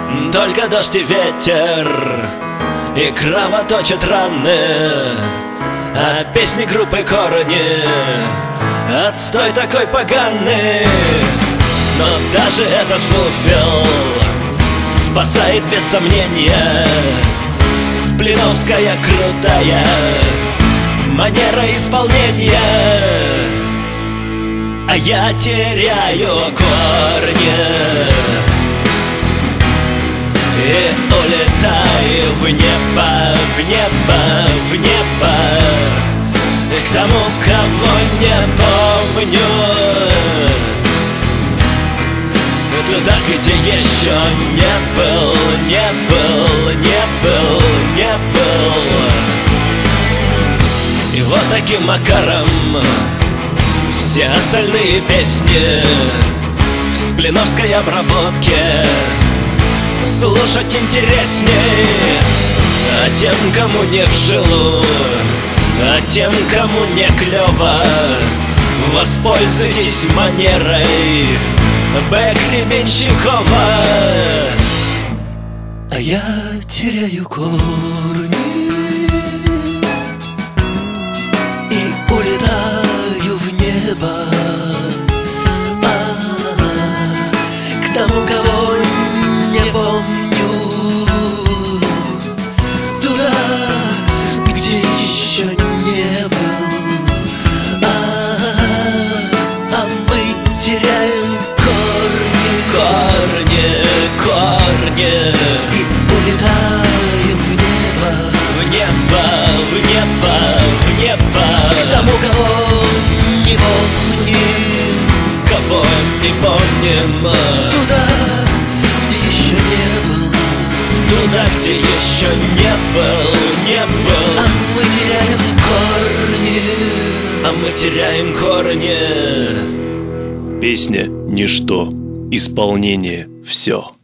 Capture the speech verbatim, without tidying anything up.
Только дождь и ветер, и кровоточат раны, а песни группы Корни — отстой такой поганый. Но даже этот фуфел спасает без сомнения сплиновская крутая манера исполнения. А я теряю корни и улетаю в небо, в небо, в небо, к тому, кого не помню, туда, где еще не был, не был, не был, не был. И вот таким макаром все остальные песни в сплиновской обработке слушать интересней. А тем, кому не в жилу, а тем, кому не клево, воспользуйтесь манерой Б. Гребенщикова. А я теряю корни и улетаю в небо, а, к тому, кого не помню, туда, где еще не был, а, а мы теряем корни, корни, и улетаем в небо, в небо, в небо, в небо, к тому, кого не помним, кого не помним, туда, где еще не был, туда, где еще не был, не был. А мы теряем корни, а мы теряем корни. Песня — ничто, исполнение — все.